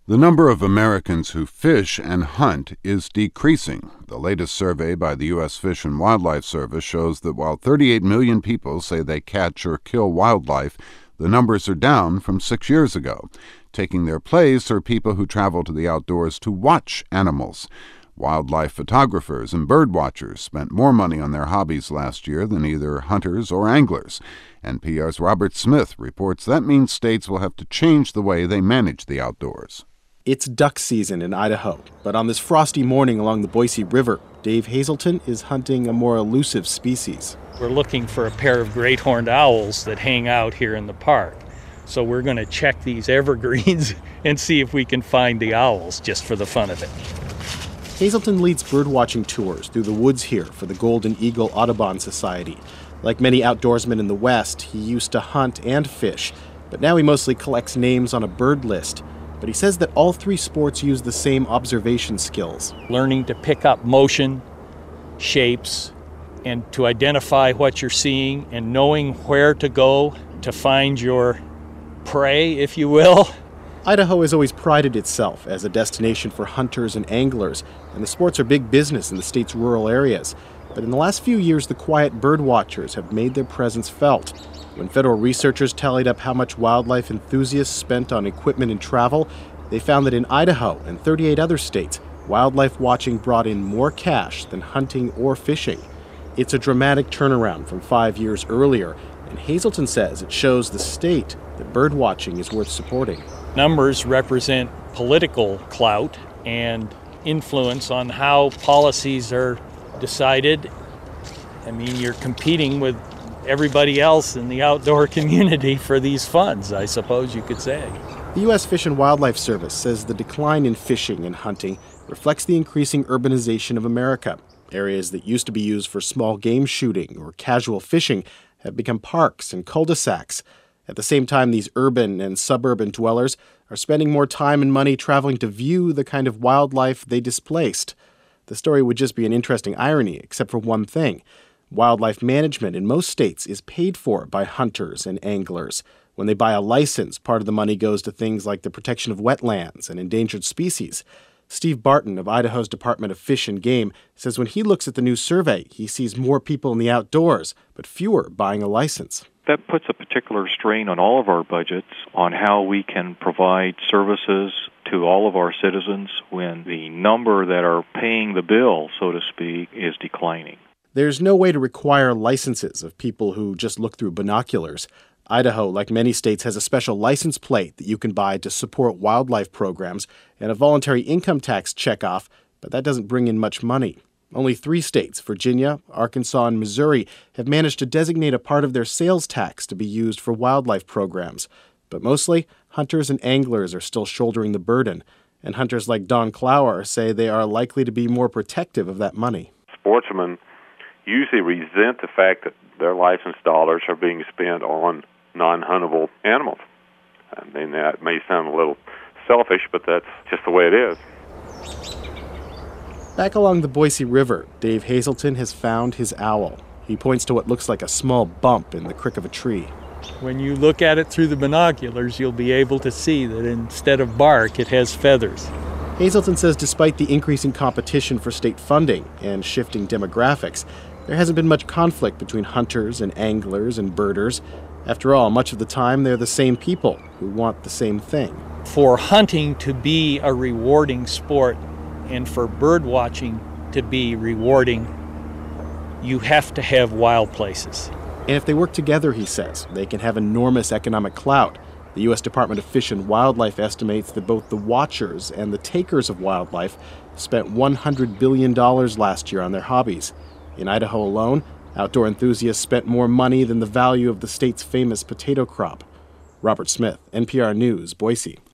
The number of Americans who fish and hunt is decreasing. The latest survey by the U.S. Fish and Wildlife Service shows that while 38 million people say they catch or kill wildlife, the numbers are down from 6 years ago. Taking their place are people who travel to the outdoors to watch animals. Wildlife photographers and bird watchers spent more money on their hobbies last year than either hunters or anglers. NPR's Robert Smith reports that means states will have to change the way they manage the outdoors. It's duck season in Idaho, but on this frosty morning along the Boise River, Dave Hazelton is hunting a more elusive species. We're looking for a pair of great horned owls that hang out here in the park. So we're going to check these evergreens and see if we can find the owls just for the fun of it. Hazelton leads birdwatching tours through the woods here for the Golden Eagle Audubon Society. Like many outdoorsmen in the West, he used to hunt and fish, but now he mostly collects names on a bird list. But he says that all three sports use the same observation skills. Learning to pick up motion, shapes, and to identify what you're seeing and knowing where to go to find your prey, if you will. Idaho has always prided itself as a destination for hunters and anglers, and the sports are big business in the state's rural areas. But in the last few years, the quiet bird watchers have made their presence felt. When federal researchers tallied up how much wildlife enthusiasts spent on equipment and travel, they found that in Idaho and 38 other states, wildlife watching brought in more cash than hunting or fishing. It's a dramatic turnaround from 5 years earlier, and Hazelton says it shows the state that bird watching is worth supporting. Numbers represent political clout and influence on how policies are decided. I mean, you're competing with everybody else in the outdoor community for these funds, I suppose you could say. The U.S. Fish and Wildlife Service says the decline in fishing and hunting reflects the increasing urbanization of America. Areas that used to be used for small game shooting or casual fishing have become parks and cul-de-sacs. At the same time, these urban and suburban dwellers are spending more time and money traveling to view the kind of wildlife they displaced. The story would just be an interesting irony, except for one thing. Wildlife management in most states is paid for by hunters and anglers. When they buy a license, part of the money goes to things like the protection of wetlands and endangered species. Steve Barton of Idaho's Department of Fish and Game says when he looks at the new survey, he sees more people in the outdoors, but fewer buying a license. That puts a particular strain on all of our budgets on how we can provide services to all of our citizens when the number that are paying the bill, so to speak, is declining. There's no way to require licenses of people who just look through binoculars. Idaho, like many states, has a special license plate that you can buy to support wildlife programs and a voluntary income tax checkoff, but that doesn't bring in much money. Only 3 states, Virginia, Arkansas, and Missouri, have managed to designate a part of their sales tax to be used for wildlife programs. But mostly, hunters and anglers are still shouldering the burden, and hunters like Don Clower say they are likely to be more protective of that money. Sportsmen usually resent the fact that their license dollars are being spent on non-huntable animals. I mean, that may sound a little selfish, but that's just the way it is. Back along the Boise River, Dave Hazelton has found his owl. He points to what looks like a small bump in the crick of a tree. When you look at it through the binoculars, you'll be able to see that instead of bark, it has feathers. Hazelton says despite the increasing competition for state funding and shifting demographics, there hasn't been much conflict between hunters and anglers and birders. After all, much of the time, they're the same people who want the same thing. For hunting to be a rewarding sport and for bird watching to be rewarding, you have to have wild places. And if they work together, he says, they can have enormous economic clout. The U.S. Department of Fish and Wildlife estimates that both the watchers and the takers of wildlife spent $100 billion last year on their hobbies. In Idaho alone, outdoor enthusiasts spent more money than the value of the state's famous potato crop. Robert Smith, NPR News, Boise.